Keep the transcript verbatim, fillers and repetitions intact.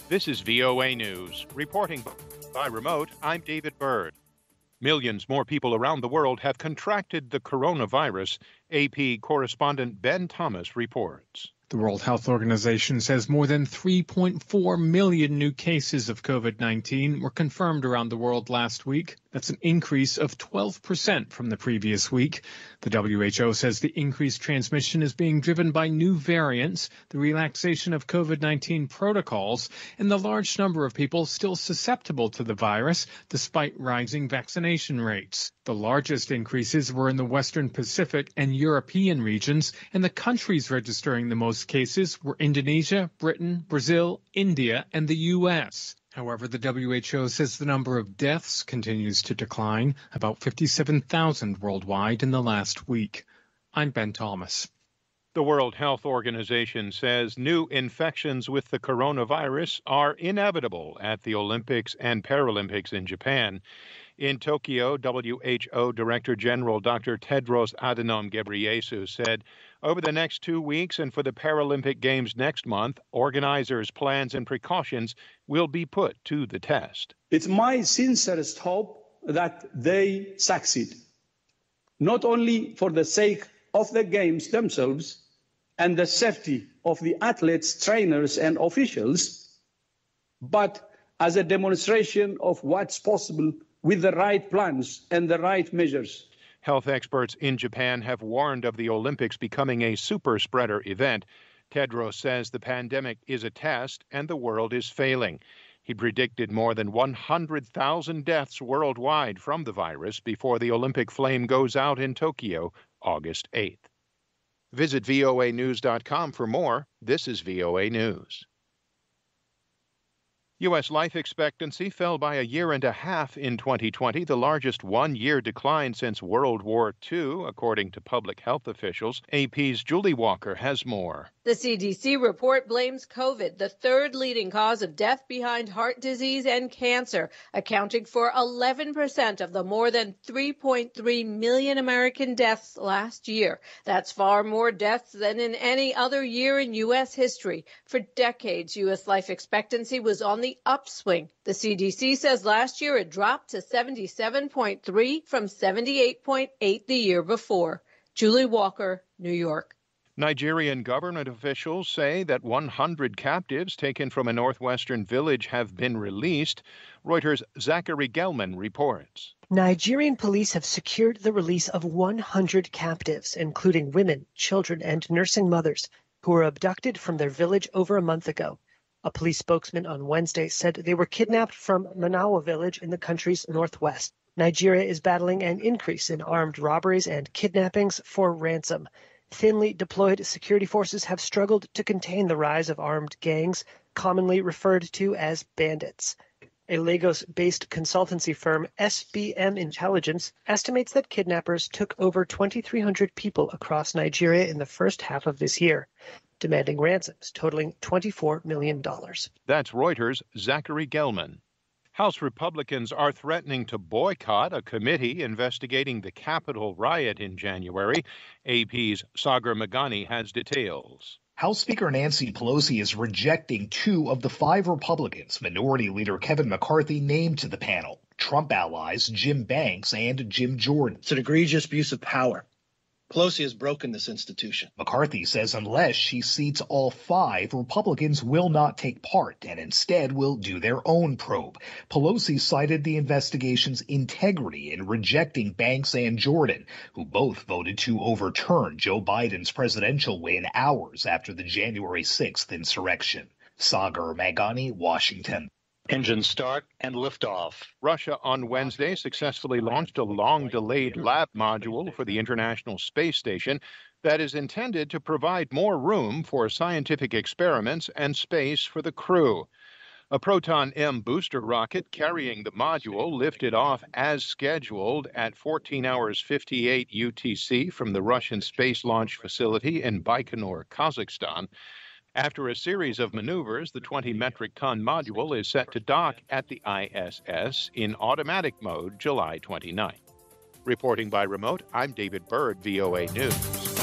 This is V O A News. Reporting by remote, I'm David Byrd. Millions more people around the world have contracted the coronavirus, A P correspondent Ben Thomas reports. The World Health Organization says more than three point four million new cases of COVID nineteen were confirmed around the world last week. That's an increase of twelve percent from the previous week. The W H O says the increased transmission is being driven by new variants, the relaxation of COVID nineteen protocols, and the large number of people still susceptible to the virus despite rising vaccination rates. The largest increases were in the Western Pacific and European regions, and the countries registering the most cases were Indonesia, Britain, Brazil, India, and the U S. However, the W H O says the number of deaths continues to decline, about fifty-seven thousand worldwide in the last week. I'm Ben Thomas. The World Health Organization says new infections with the coronavirus are inevitable at the Olympics and Paralympics in Japan. In Tokyo, W H O Director General Doctor Tedros Adhanom Ghebreyesus said, over the next two weeks and for the Paralympic Games next month, organizers' plans and precautions will be put to the test. It's my sincerest hope that they succeed, not only for the sake of the Games themselves and the safety of the athletes, trainers, and officials, but as a demonstration of what's possible with the right plans and the right measures. Health experts in Japan have warned of the Olympics becoming a super spreader event. Tedros says the pandemic is a test and the world is failing. He predicted more than one hundred thousand deaths worldwide from the virus before the Olympic flame goes out in Tokyo August eighth. Visit V O A news dot com for more. This is V O A News. U S life expectancy fell by a year and a half in twenty twenty, the largest one-year decline since World War Two, according to public health officials. A P's Julie Walker has more. The C D C report blames COVID, the third leading cause of death behind heart disease and cancer, accounting for eleven percent of the more than three point three million American deaths last year. That's far more deaths than in any other year in U S history. For decades, U S life expectancy was on the upswing. The C D C says last year it dropped to seventy-seven point three from seventy-eight point eight the year before. Julie Walker, New York. Nigerian government officials say that one hundred captives taken from a northwestern village have been released. Reuters' Zachary Gelman reports. Nigerian police have secured the release of one hundred captives, including women, children, and nursing mothers, who were abducted from their village over a month ago. A police spokesman on Wednesday said they were kidnapped from Manawa village in the country's northwest. Nigeria is battling an increase in armed robberies and kidnappings for ransom. Thinly deployed security forces have struggled to contain the rise of armed gangs, commonly referred to as bandits. A Lagos-based consultancy firm, S B M Intelligence, estimates that kidnappers took over twenty-three hundred people across Nigeria in the first half of this year, demanding ransoms totaling twenty-four million dollars. That's Reuters' Zachary Gelman. House Republicans are threatening to boycott a committee investigating the Capitol riot in January. A P's Sagar Meghani has details. House Speaker Nancy Pelosi is rejecting two of the five Republicans Minority Leader Kevin McCarthy named to the panel, Trump allies Jim Banks and Jim Jordan. It's an egregious abuse of power. Pelosi has broken this institution. McCarthy says unless she seats all five, Republicans will not take part and instead will do their own probe. Pelosi cited the investigation's integrity in rejecting Banks and Jordan, who both voted to overturn Joe Biden's presidential win hours after the January sixth insurrection. Sagar Meghani, Washington. Engine start and liftoff. Russia on Wednesday successfully launched a long-delayed lab module for the International Space Station that is intended to provide more room for scientific experiments and space for the crew. A Proton M booster rocket carrying the module lifted off as scheduled at fourteen hours fifty-eight U T C from the Russian space launch facility in Baikonur, Kazakhstan. After a series of maneuvers, the twenty metric ton module is set to dock at the I S S in automatic mode July twenty-ninth. Reporting by remote, I'm David Byrd, V O A News.